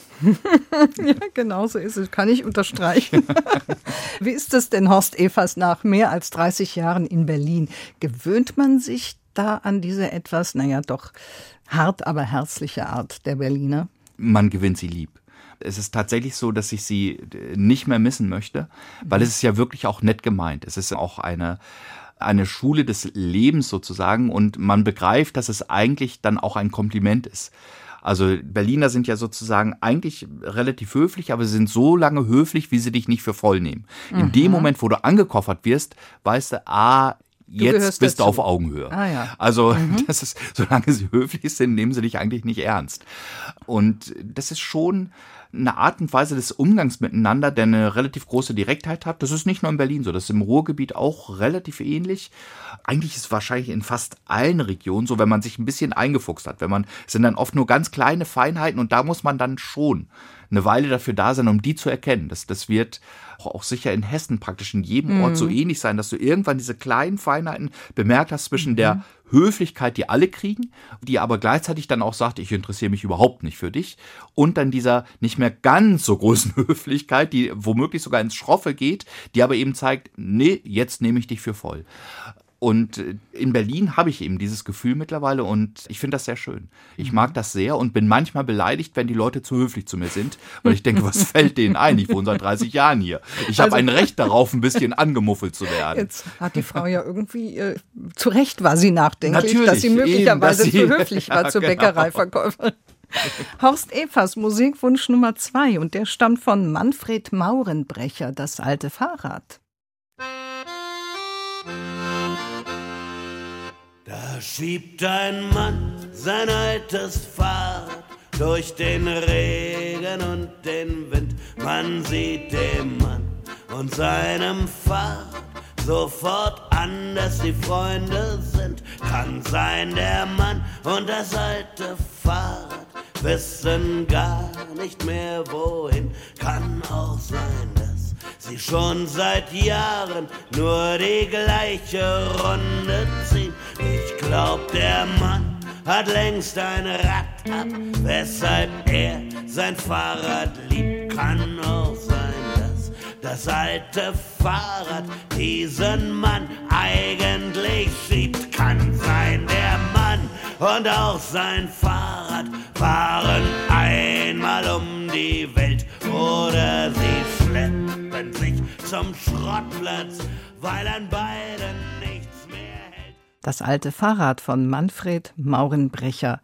Ja, genau so ist es. Kann ich unterstreichen. Wie ist es denn, Horst Evers, nach mehr als dreißig Jahren in Berlin? Gewöhnt man sich da an diese etwas, naja, doch hart, aber herzliche Art der Berliner? Man gewinnt sie lieb. Es ist tatsächlich so, dass ich sie nicht mehr missen möchte, weil es ist ja wirklich auch nett gemeint. Es ist auch eine, eine Schule des Lebens sozusagen und man begreift, dass es eigentlich dann auch ein Kompliment ist. Also Berliner sind ja sozusagen eigentlich relativ höflich, aber sie sind so lange höflich, wie sie dich nicht für voll nehmen. Mhm. In dem Moment, wo du angekoffert wirst, weißt du, ah, jetzt bist du auf Augenhöhe. Ah, ja. Also mhm. das ist, solange sie höflich sind, nehmen sie dich eigentlich nicht ernst. Und das ist schon eine Art und Weise des Umgangs miteinander, der eine relativ große Direktheit hat. Das ist nicht nur in Berlin so, das ist im Ruhrgebiet auch relativ ähnlich. Eigentlich ist es wahrscheinlich in fast allen Regionen so, wenn man sich ein bisschen eingefuchst hat. Wenn man, es sind dann oft nur ganz kleine Feinheiten und da muss man dann schon eine Weile dafür da sein, um die zu erkennen. Das, das wird auch, auch sicher in Hessen praktisch in jedem Ort so ähnlich sein, dass du irgendwann diese kleinen Feinheiten bemerkt hast zwischen mhm. der Höflichkeit, die alle kriegen, die aber gleichzeitig dann auch sagt, ich interessiere mich überhaupt nicht für dich, und dann dieser nicht mehr ganz so großen Höflichkeit, die womöglich sogar ins Schroffe geht, die aber eben zeigt, nee, jetzt nehme ich dich für voll. Und in Berlin habe ich eben dieses Gefühl mittlerweile und ich finde das sehr schön. Ich mag das sehr und bin manchmal beleidigt, wenn die Leute zu höflich zu mir sind, weil ich denke, was fällt denen ein? Ich wohne seit dreißig Jahren hier. Ich habe also ein Recht darauf, ein bisschen angemuffelt zu werden. Jetzt hat die Frau ja irgendwie, äh, zu Recht war sie nachdenklich, Natürlich, dass sie möglicherweise eben, dass sie, zu höflich war ja, zur genau. Bäckereiverkäuferin. Horst Evers Musikwunsch Nummer zwei und der stammt von Manfred Maurenbrecher, das alte Fahrrad. Da schiebt ein Mann sein altes Fahrrad durch den Regen und den Wind. Man sieht dem Mann und seinem Fahrrad sofort an, dass sie Freunde sind. Kann sein, der Mann und das alte Fahrrad wissen gar nicht mehr wohin. Kann auch sein, dass sie schon seit Jahren nur die gleiche Runde ziehen. Ich glaub, der Mann hat längst ein Rad ab, weshalb er sein Fahrrad liebt. Kann auch sein, dass das alte Fahrrad diesen Mann eigentlich schiebt. Kann sein, der Mann und auch sein Fahrrad fahren einmal um die Welt oder sie schleppen sich zum Schrottplatz, weil an beiden nichts mehr hält. Das alte Fahrrad von Manfred Maurenbrecher.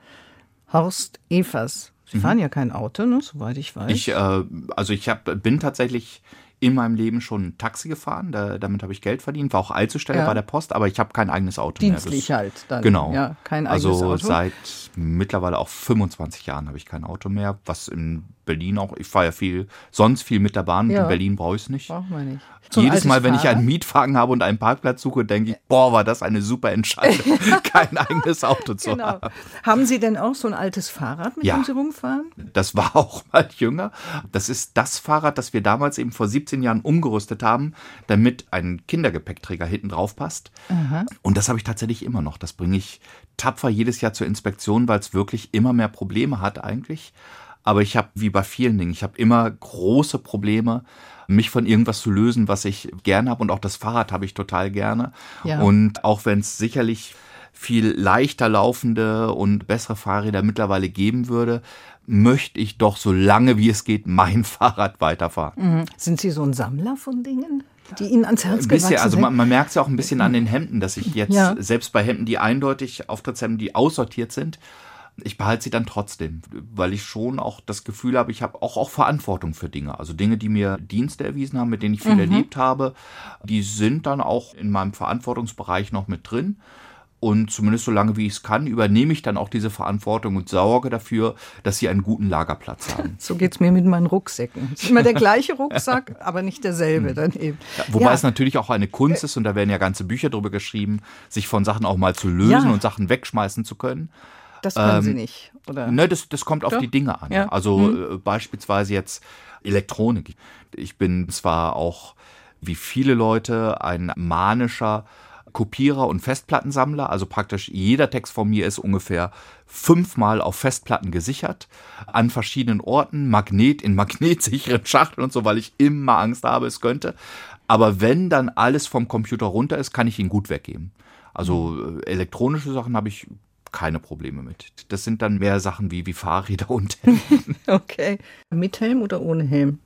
Horst Evers. Sie fahren mhm. ja kein Auto, ne, soweit ich weiß. Ich, äh, also ich hab, bin tatsächlich in meinem Leben schon ein Taxi gefahren, da, damit habe ich Geld verdient, war auch Eilzusteller ja. bei der Post, aber ich habe kein eigenes Auto Dienstlich mehr. Dienstlich halt dann. Genau. Ja, kein eigenes also Auto. Also seit mittlerweile auch fünfundzwanzig Jahren habe ich kein Auto mehr, was in Berlin auch, ich fahre ja viel, sonst viel mit der Bahn, ja. in Berlin brauche ich es nicht. Braucht man nicht. So Jedes Mal, wenn Fahrrad? ich einen Mietwagen habe und einen Parkplatz suche, denke ich, boah, war das eine super Entscheidung, kein eigenes Auto zu genau. haben. Haben Sie denn auch so ein altes Fahrrad, mit ja. dem Sie rumfahren? Das war auch mal jünger. Das ist das Fahrrad, das wir damals eben vor siebzehn Jahren umgerüstet haben, damit ein Kindergepäckträger hinten drauf passt. Aha. Und das habe ich tatsächlich immer noch. Das bringe ich tapfer jedes Jahr zur Inspektion, weil es wirklich immer mehr Probleme hat eigentlich. Aber ich habe, wie bei vielen Dingen, ich habe immer große Probleme, mich von irgendwas zu lösen, was ich gerne habe. Und auch das Fahrrad habe ich total gerne. Ja. Und auch wenn es sicherlich viel leichter laufende und bessere Fahrräder mittlerweile geben würde, möchte ich doch so lange wie es geht mein Fahrrad weiterfahren. Mhm. Sind Sie so ein Sammler von Dingen, die Ihnen ans Herz ein bisschen, gewachsen also sind? man, man merkt es ja auch ein bisschen an den Hemden, dass ich jetzt, ja. selbst bei Hemden, die eindeutig Auftrittshemden, die aussortiert sind, ich behalte sie dann trotzdem, weil ich schon auch das Gefühl habe, ich habe auch, auch Verantwortung für Dinge. Also Dinge, die mir Dienste erwiesen haben, mit denen ich viel mhm. erlebt habe, die sind dann auch in meinem Verantwortungsbereich noch mit drin. Und zumindest so lange, wie ich es kann, übernehme ich dann auch diese Verantwortung und sorge dafür, dass sie einen guten Lagerplatz haben. So geht's mir mit meinen Rucksäcken. Ist immer der gleiche Rucksack, aber nicht derselbe dann eben. Ja, wobei ja. es natürlich auch eine Kunst ist, und da werden ja ganze Bücher drüber geschrieben, sich von Sachen auch mal zu lösen ja. und Sachen wegschmeißen zu können. Das können ähm, Sie nicht, oder? Ne, das, das kommt auf Doch? die Dinge an. Ja. Also hm. äh, beispielsweise jetzt Elektronik. Ich bin zwar auch, wie viele Leute, ein manischer Kopierer und Festplattensammler. Also praktisch jeder Text von mir ist ungefähr fünfmal auf Festplatten gesichert, an verschiedenen Orten, Magnet in magnetsicheren Schachteln und so, weil ich immer Angst habe, es könnte. Aber wenn dann alles vom Computer runter ist, kann ich ihn gut weggeben. Also äh, elektronische Sachen habe ich keine Probleme mit. Das sind dann mehr Sachen wie, wie Fahrräder und Helm. Okay. Mit Helm oder ohne Helm?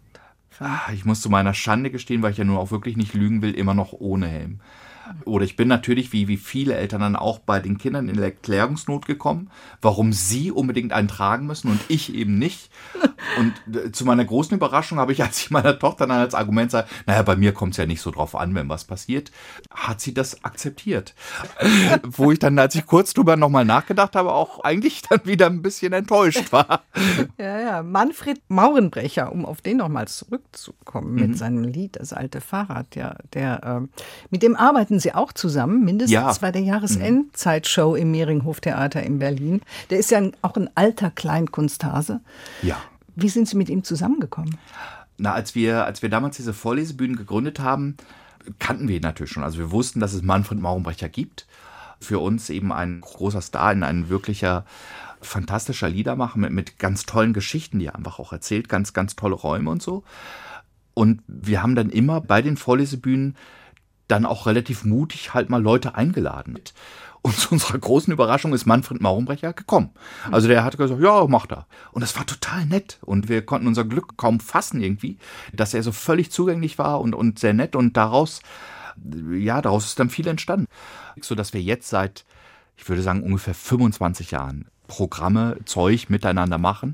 Ich muss zu meiner Schande gestehen, weil ich ja nun auch wirklich nicht lügen will, immer noch ohne Helm. Oder ich bin natürlich, wie, wie viele Eltern dann auch bei den Kindern in Erklärungsnot gekommen, warum sie unbedingt einen tragen müssen und ich eben nicht. Und zu meiner großen Überraschung habe ich, als ich meiner Tochter dann als Argument sage, naja, bei mir kommt es ja nicht so drauf an, wenn was passiert, hat sie das akzeptiert. Wo ich dann, als ich kurz drüber nochmal nachgedacht habe, auch eigentlich dann wieder ein bisschen enttäuscht war. Ja, ja. Manfred Maurenbrecher, um auf den nochmal zurückzukommen mit mhm. seinem Lied, das alte Fahrrad, ja, der, äh, mit dem arbeiten Sie auch zusammen, mindestens ja. bei der Jahresendzeitshow im Mehringhof Theater in Berlin. Der ist ja auch ein alter Kleinkunsthase. Ja. Wie sind Sie mit ihm zusammengekommen? Na, als wir, als wir damals diese Vorlesebühnen gegründet haben, kannten wir ihn natürlich schon. Also wir wussten, dass es Manfred Maurenbrecher gibt. Für uns eben ein großer Star, ein wirklicher, fantastischer Liedermacher mit, mit ganz tollen Geschichten, die er einfach auch erzählt, ganz, ganz tolle Räume und so. Und wir haben dann immer bei den Vorlesebühnen dann auch relativ mutig halt mal Leute eingeladen. Und zu unserer großen Überraschung ist Manfred Maurenbrecher gekommen. Also der hat gesagt, ja, macht er. Und das war total nett. Und wir konnten unser Glück kaum fassen irgendwie, dass er so völlig zugänglich war und, und sehr nett. Und daraus, ja, daraus ist dann viel entstanden. So dass wir jetzt seit, ich würde sagen, ungefähr fünfundzwanzig Jahren Programme, Zeug miteinander machen.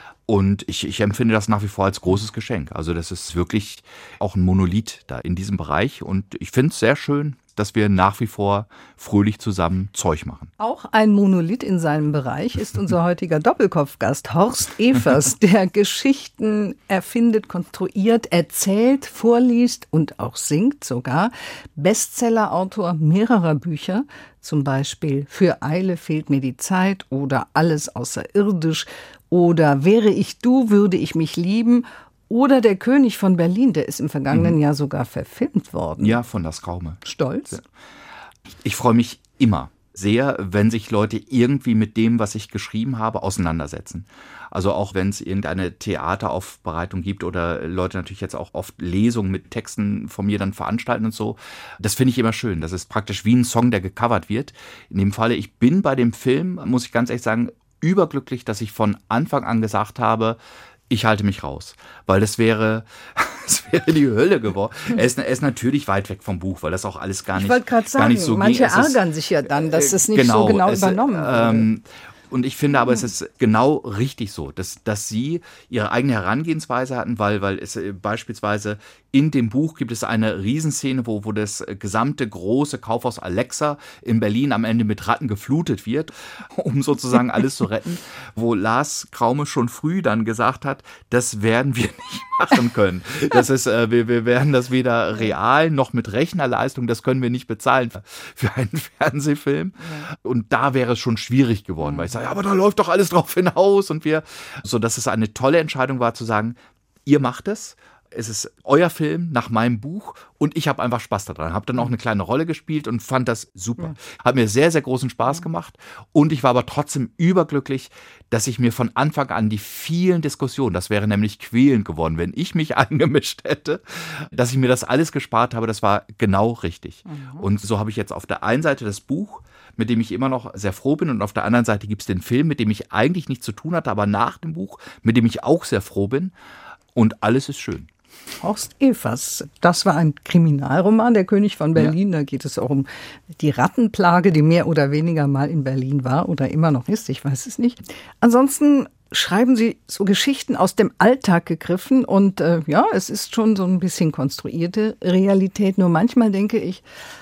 Und ich, ich empfinde das nach wie vor als großes Geschenk. Also das ist wirklich auch ein Monolith da in diesem Bereich. Und ich finde es sehr schön, dass wir nach wie vor fröhlich zusammen Zeug machen. Auch ein Monolith in seinem Bereich ist unser heutiger Doppelkopfgast Horst Evers, der Geschichten erfindet, konstruiert, erzählt, vorliest und auch singt sogar. Bestsellerautor mehrerer Bücher, zum Beispiel Für Eile fehlt mir die Zeit oder Alles außerirdisch oder Wäre ich du, würde ich mich lieben. Oder Der König von Berlin, der ist im vergangenen mhm. Jahr sogar verfilmt worden. Ja, von Das Kraume. Stolz? Ja. Ich freue mich immer sehr, wenn sich Leute irgendwie mit dem, was ich geschrieben habe, auseinandersetzen. Also auch wenn es irgendeine Theateraufbereitung gibt oder Leute natürlich jetzt auch oft Lesungen mit Texten von mir dann veranstalten und so. Das finde ich immer schön. Das ist praktisch wie ein Song, der gecovert wird. In dem Falle, ich bin bei dem Film, muss ich ganz ehrlich sagen, überglücklich, dass ich von Anfang an gesagt habe, ich halte mich raus, weil das wäre, das wäre die Hölle geworden. Er ist, er ist natürlich weit weg vom Buch, weil das auch alles gar nicht, ich wollte gerade sagen, gar nicht so manche ging. ärgern sich ja dann, dass es nicht genau, so genau es, übernommen wurde. Ähm, Und ich finde aber, es ist genau richtig so, dass, dass sie ihre eigene Herangehensweise hatten, weil, weil es beispielsweise in dem Buch gibt es eine Riesenszene, wo, wo das gesamte große Kaufhaus Alexa in Berlin am Ende mit Ratten geflutet wird, um sozusagen alles zu retten, wo Lars Kraume schon früh dann gesagt hat, das werden wir nicht machen können. Das ist, äh, wir, wir werden das weder real noch mit Rechnerleistung, das können wir nicht bezahlen für einen Fernsehfilm. Und da wäre es schon schwierig geworden, weil ich sage, ja, aber da läuft doch alles drauf hinaus und wir, so dass es eine tolle Entscheidung war zu sagen, ihr macht es. Es ist euer Film nach meinem Buch und ich habe einfach Spaß daran. Habe dann auch eine kleine Rolle gespielt und fand das super. Hat mir sehr, sehr großen Spaß gemacht und ich war aber trotzdem überglücklich, dass ich mir von Anfang an die vielen Diskussionen, das wäre nämlich quälend geworden, wenn ich mich eingemischt hätte, dass ich mir das alles gespart habe, das war genau richtig. Mhm. Und so habe ich jetzt auf der einen Seite das Buch, mit dem ich immer noch sehr froh bin und auf der anderen Seite gibt es den Film, mit dem ich eigentlich nichts zu tun hatte, aber nach dem Buch, mit dem ich auch sehr froh bin und alles ist schön. Horst Evers, das war ein Kriminalroman, Der König von Berlin. Ja. Da geht es auch um die Rattenplage, die mehr oder weniger mal in Berlin war oder immer noch ist, ich weiß es nicht. Ansonsten schreiben Sie so Geschichten aus dem Alltag gegriffen und äh, ja, es ist schon so ein bisschen konstruierte Realität. Nur manchmal denke ich,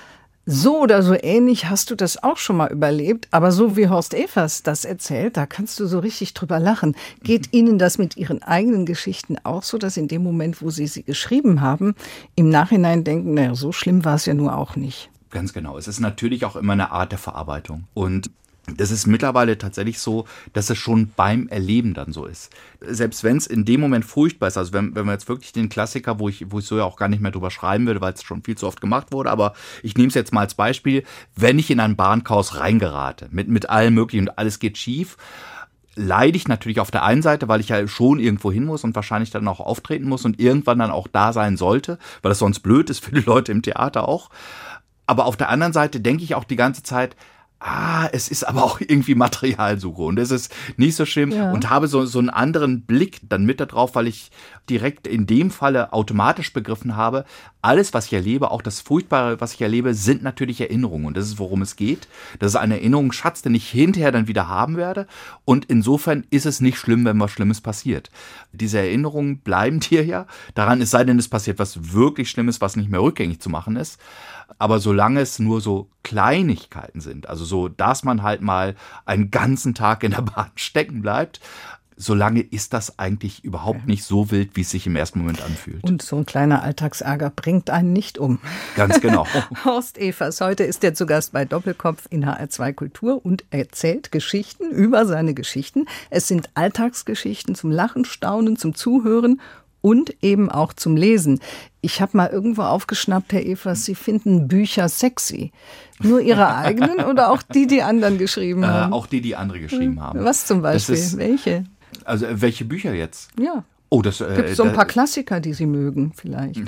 so oder so ähnlich hast du das auch schon mal überlebt, aber so wie Horst Evers das erzählt, da kannst du so richtig drüber lachen. Geht Ihnen das mit Ihren eigenen Geschichten auch so, dass in dem Moment, wo Sie sie geschrieben haben, im Nachhinein denken, naja, so schlimm war es ja nur auch nicht? Ganz genau. Es ist natürlich auch immer eine Art der Verarbeitung. Und das ist mittlerweile tatsächlich so, dass es schon beim Erleben dann so ist. Selbst wenn es in dem Moment furchtbar ist, also wenn, wenn wir jetzt wirklich den Klassiker, wo ich, wo ich so ja auch gar nicht mehr drüber schreiben würde, weil es schon viel zu oft gemacht wurde, aber ich nehme es jetzt mal als Beispiel, wenn ich in ein Bahnchaos reingerate, mit, mit allem Möglichen und alles geht schief, leide ich natürlich auf der einen Seite, weil ich ja schon irgendwo hin muss und wahrscheinlich dann auch auftreten muss und irgendwann dann auch da sein sollte, weil das sonst blöd ist für die Leute im Theater auch. Aber auf der anderen Seite denke ich auch die ganze Zeit, ah, es ist aber auch irgendwie Materialsuche und es ist nicht so schlimm ja. Und habe so, so einen anderen Blick dann mit da drauf, weil ich direkt in dem Falle automatisch begriffen habe, alles, was ich erlebe, auch das Furchtbare, was ich erlebe, sind natürlich Erinnerungen und das ist, worum es geht. Das ist ein Erinnerungsschatz, den ich hinterher dann wieder haben werde und insofern ist es nicht schlimm, wenn was Schlimmes passiert. Diese Erinnerungen bleiben dir ja, daran es sei denn, es passiert was wirklich Schlimmes, was nicht mehr rückgängig zu machen ist. Aber solange es nur so Kleinigkeiten sind, also so, dass man halt mal einen ganzen Tag in der Bahn stecken bleibt, solange ist das eigentlich überhaupt nicht so wild, wie es sich im ersten Moment anfühlt. Und so ein kleiner Alltagsärger bringt einen nicht um. Ganz genau. Horst Evers, heute ist er zu Gast bei Doppelkopf in H R zwei Kultur und erzählt Geschichten über seine Geschichten. Es sind Alltagsgeschichten zum Lachen, Staunen, zum Zuhören und eben auch zum Lesen. Ich habe mal irgendwo aufgeschnappt, Herr Evers, Sie finden Bücher sexy. Nur Ihre eigenen oder auch die, die anderen geschrieben haben? Äh, auch die, die andere geschrieben haben. Was zum Beispiel? Ist, welche? Also welche Bücher jetzt? Ja. Oh, das Gibt es so ein paar Klassiker, die Sie mögen vielleicht?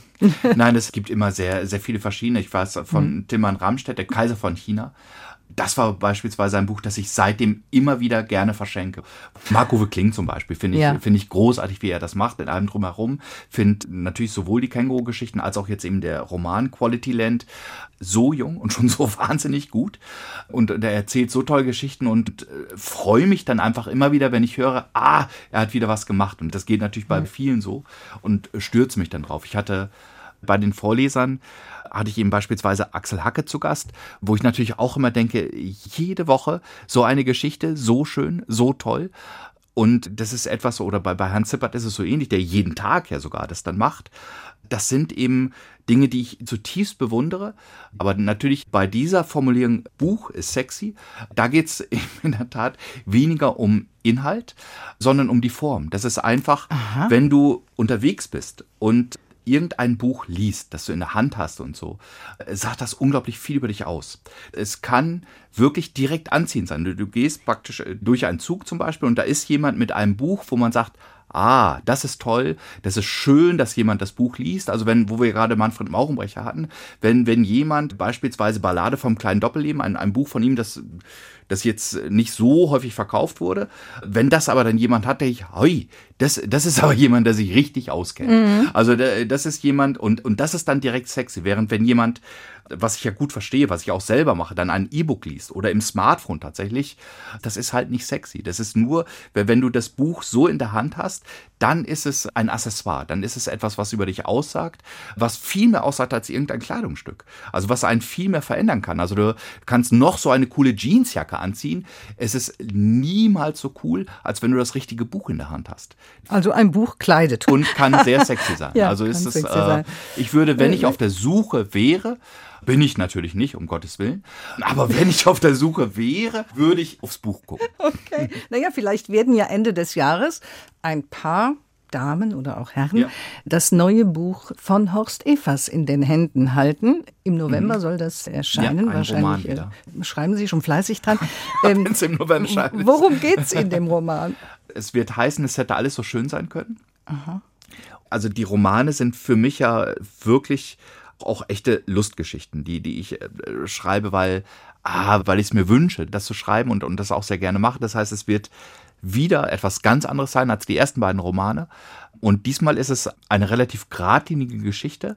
Nein, es gibt immer sehr, sehr viele verschiedene. Ich weiß von hm. Tilman Ramstedt, der Kaiser von China. Das war beispielsweise ein Buch, das ich seitdem immer wieder gerne verschenke. Marc-Uwe Kling zum Beispiel finde ich, ja. finde ich großartig, wie er das macht, mit allem drumherum. Finde natürlich sowohl die Känguru-Geschichten als auch jetzt eben der Roman Quality Land so jung und schon so wahnsinnig gut. Und er erzählt so tolle Geschichten und äh, freue mich dann einfach immer wieder, wenn ich höre, ah, er hat wieder was gemacht. Und das geht natürlich bei mhm. vielen so und stürze mich dann drauf. Ich hatte bei den Vorlesern hatte ich eben beispielsweise Axel Hacke zu Gast, wo ich natürlich auch immer denke, jede Woche so eine Geschichte, so schön, so toll. Und das ist etwas, oder bei, bei Hans Zippert ist es so ähnlich, der jeden Tag ja sogar das dann macht. Das sind eben Dinge, die ich zutiefst bewundere. Aber natürlich bei dieser Formulierung, Buch ist sexy, da geht es in der Tat weniger um Inhalt, sondern um die Form. Das ist einfach, Aha. wenn du unterwegs bist und irgendein Buch liest, das du in der Hand hast und so, sagt das unglaublich viel über dich aus. Es kann wirklich direkt anziehend sein. Du, du gehst praktisch durch einen Zug zum Beispiel und da ist jemand mit einem Buch, wo man sagt, ah, das ist toll, das ist schön, dass jemand das Buch liest. Also wenn, wo wir gerade Manfred Maurenbrecher hatten, wenn, wenn jemand beispielsweise Ballade vom kleinen Doppelleben, ein, ein Buch von ihm, das das jetzt nicht so häufig verkauft wurde. Wenn das aber dann jemand hat, der ich, hoi, das, das ist aber jemand, der sich richtig auskennt. Mhm. Also das ist jemand, und, und das ist dann direkt sexy. Während wenn jemand, was ich ja gut verstehe, was ich auch selber mache, dann ein E-Book liest oder im Smartphone tatsächlich, das ist halt nicht sexy. Das ist nur, wenn du das Buch so in der Hand hast, dann ist es ein Accessoire, dann ist es etwas, was über dich aussagt, was viel mehr aussagt als irgendein Kleidungsstück. Also was einen viel mehr verändern kann. Also du kannst noch so eine coole Jeansjacke anziehen. Es ist niemals so cool, als wenn du das richtige Buch in der Hand hast. Also ein Buch kleidet. Und kann sehr sexy sein. Ja, also ist es, äh, ich würde, wenn ich auf der Suche wäre, bin ich natürlich nicht, um Gottes Willen. Aber wenn ich auf der Suche wäre, würde ich aufs Buch gucken. Okay. Naja, vielleicht werden ja Ende des Jahres ein paar Damen oder auch Herren ja. das neue Buch von Horst Evers in den Händen halten. Im November mhm. soll das erscheinen. Ja, ein wahrscheinlich. Roman äh, schreiben Sie schon fleißig dran. ähm, Wenn's im November scheint. Worum geht's in dem Roman? Es wird heißen, es hätte alles so schön sein können. Aha. Also die Romane sind für mich ja wirklich auch echte Lustgeschichten, die, die ich äh, schreibe, weil, ah, weil ich es mir wünsche, das zu schreiben und, und das auch sehr gerne mache. Das heißt, es wird wieder etwas ganz anderes sein als die ersten beiden Romane. Und diesmal ist es eine relativ geradlinige Geschichte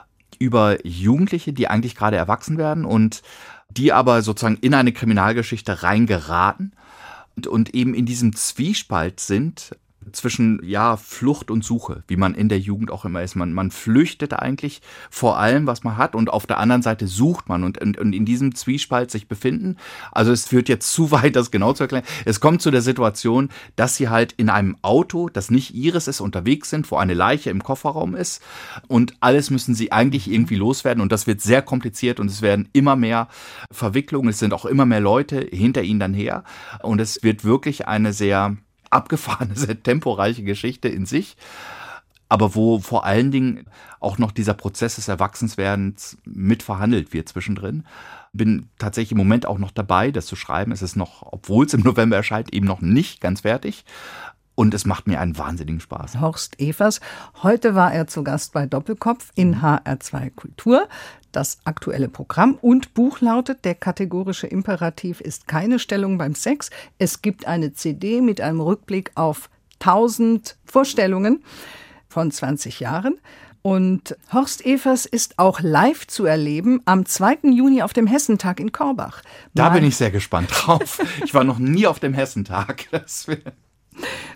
über Jugendliche, die eigentlich gerade erwachsen werden und die aber sozusagen in eine Kriminalgeschichte reingeraten und, und eben in diesem Zwiespalt sind zwischen ja Flucht und Suche, wie man in der Jugend auch immer ist. Man, man flüchtet eigentlich vor allem, was man hat, und auf der anderen Seite sucht man und, und, und in diesem Zwiespalt sich befinden. Also es führt jetzt zu weit, das genau zu erklären. Es kommt zu der Situation, dass sie halt in einem Auto, das nicht ihres ist, unterwegs sind, wo eine Leiche im Kofferraum ist und alles müssen sie eigentlich irgendwie loswerden und das wird sehr kompliziert und es werden immer mehr Verwicklungen, es sind auch immer mehr Leute hinter ihnen dann her und es wird wirklich eine sehr abgefahrene, sehr temporeiche Geschichte in sich, aber wo vor allen Dingen auch noch dieser Prozess des Erwachsenswerdens mit verhandelt wird zwischendrin. Bin tatsächlich im Moment auch noch dabei, das zu schreiben. Es ist noch, obwohl es im November erscheint, eben noch nicht ganz fertig. Und es macht mir einen wahnsinnigen Spaß. Horst Evers. Heute war er zu Gast bei Doppelkopf in H R zwei Kultur. Das aktuelle Programm und Buch lautet, der kategorische Imperativ ist keine Stellung beim Sex. Es gibt eine C D mit einem Rückblick auf tausend Vorstellungen von zwanzig Jahren. Und Horst Evers ist auch live zu erleben am zweiten Juni auf dem Hessentag in Korbach. Da Mal bin ich sehr gespannt drauf. Ich war noch nie auf dem Hessentag. Das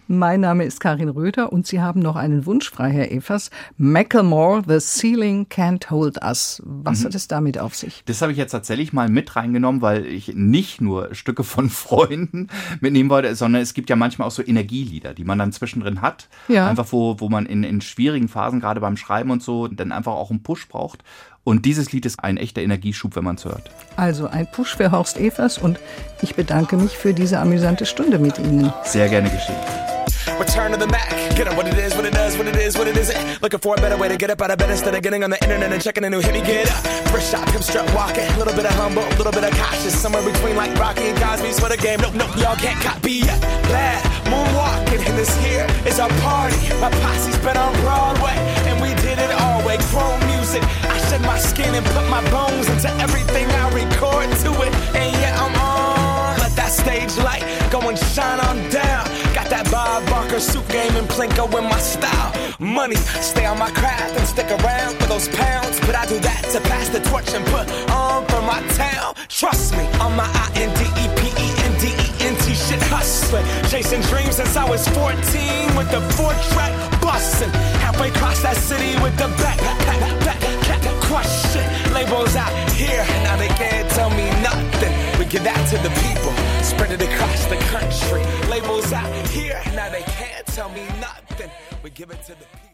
Mein Name ist Karin Röder und Sie haben noch einen Wunsch frei, Herr Evers. Macklemore, The Ceiling Can't Hold Us. Was mhm. hat es damit auf sich? Das habe ich jetzt tatsächlich mal mit reingenommen, weil ich nicht nur Stücke von Freunden mitnehmen wollte, sondern es gibt ja manchmal auch so Energielieder, die man dann zwischendrin hat. Ja. Einfach wo, wo man in, in schwierigen Phasen, gerade beim Schreiben und so, dann einfach auch einen Push braucht. Und dieses Lied ist ein echter Energieschub, wenn man es hört. Also ein Push für Horst Evers und ich bedanke mich für diese amüsante Stunde mit Ihnen. Sehr gerne geschehen. Return to the Mac, get up what it is, what it does, what it is, what it isn't. Looking for a better way to get up out of bed instead of getting on the internet and checking a new hit. Me get up, first shot, pimp strut walking, a little bit of humble, a little bit of cautious, somewhere between like Rocky and Cosby's for the game. Nope, nope, y'all can't copy yet. Bad moonwalking, and this here is our party. My posse's been on Broadway, and we did it all way. Chrome music, I shed my skin and put my bones into everything I record to it, and yeah, I'm on. Let that stage light go and shine on down. Got that Bob Barker suit game and Plinko in my style. Money, stay on my craft and stick around for those pounds. But I do that to pass the torch and put on for my town. Trust me, on my I N D E P E N D E N T shit hustling. Chasing dreams since I was fourteen with the four-track bustin'. Halfway across that city with the back, back, back, back, back, crush shit. Labels out here, now they can't tell me nothing. We give that to the people, spread it across the country. Labels out here, now they can't tell me nothing. We give it to the people.